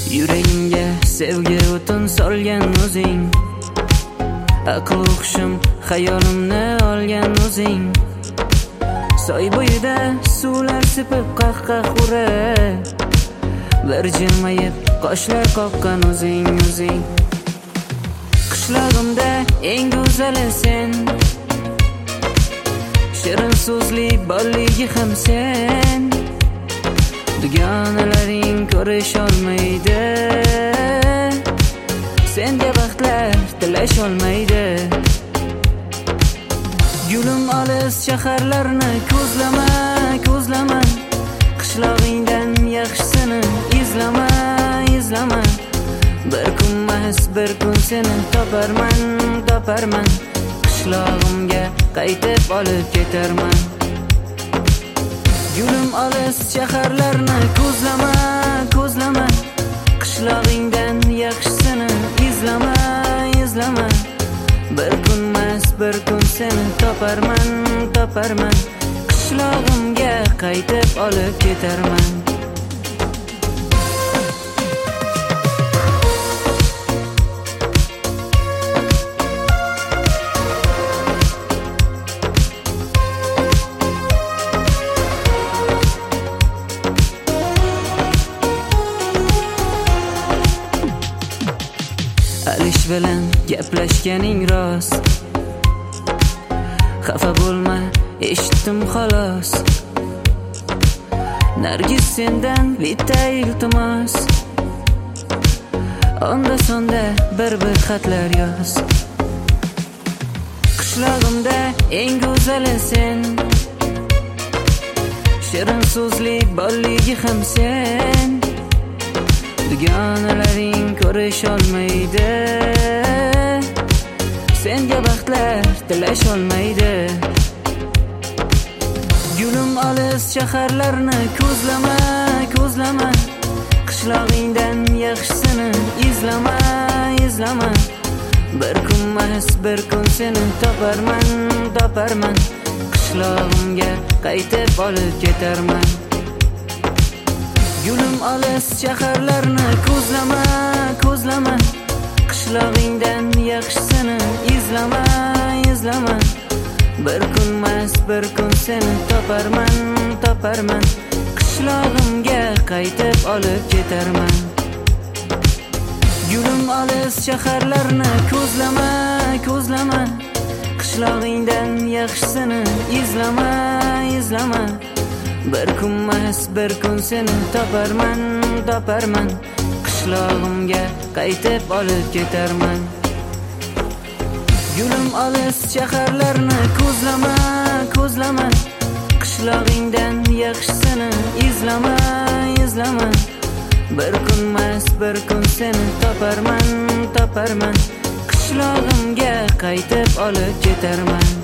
Yuragimga sevgi o'tin solgan o'zing, aql hushim xayolimni olgan o'zing. Soy bo'yida suvlar sepib qahqah urib, bir jilmayib qoshlar qoqqan o'zing. Qishlog'imda eng go'zali sen, shirin so'zli bolligi ham sen. Dugonalaring ko'risholmaydi, senga baxtlar tilasholmaydi. Gulim olis shaharlarni ko'zlama, qishlog'ingdan yaxshisini izlama. Bir kunmas bir kun seni toparman, qishlog'imga qaytib olib ketarman. Gulim olis shaharlarni ko'zlama, qishlog'ingdan yaxshisini izlama. Bir kunmas bir kun seni toparman, qishlog'imga qaytib olib ketarman. Alish bilan gaplashganing rost, xafa bo'lma, eshitdim xolos. Nargiz sendan bitta iltimos, onda sonda bir xatlar yoz. Qishlog'imda eng go'zali sen, shirin so'zli bolligi ham sen. Dugonalaring ko'risholmaydi, senga baxtlar tilasholmaydi. Gulim olis shaharlarni ko'zlama, qishlog'ingdan yaxshisini izlama. Bir kunmas bir kun seni toparman, qishlog'imga qaytib olib ketarman. Gulim olis shaharlarni ko'zlama, qishlog'ingdan yaxshisini izlama. Bir kunmas bir kun seni toparman, qishlog'imga qaytib olib ketarman. Gulim olis shaharlarni ko'zlama, qishlog'ingdan yaxshisini izlama. Bir kunmas bir kun seni toparman, qishlog'imga qaytib olib ketarman. Gulim olis shaharlarni ko'zlama, qishlog'ingdan yaxshisini izlama. Bir kunmas bir kun seni toparman, qishlog'imga qaytib olib ketarman.